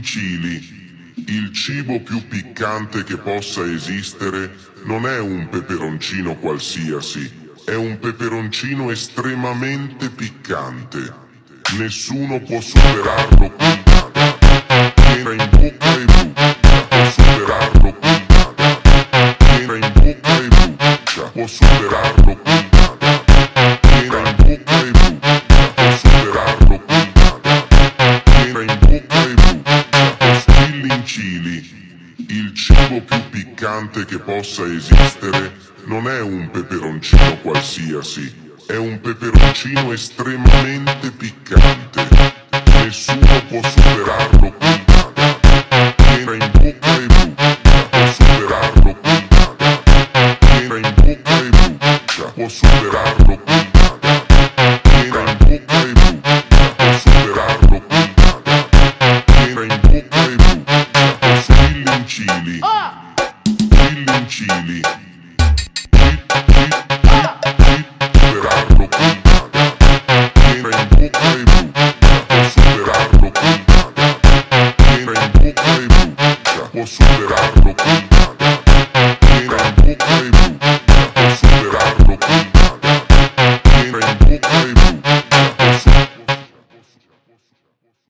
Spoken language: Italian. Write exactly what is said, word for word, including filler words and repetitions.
Lincili, il cibo più piccante che possa esistere non è un peperoncino qualsiasi, è un peperoncino estremamente piccante. Nessuno può superarlo qui nada. Era in bocca e brucia, può superarlo qui nada. Era in bocca e brucia, può superarlo qui nada. Era in bocca e brucia, può superarlo qui nada. Era in bocca e brucia, può superarlo. Il lincili, il cibo più piccante che possa esistere non è un peperoncino qualsiasi. È un peperoncino estremamente piccante. Nessuno può superarlo qui.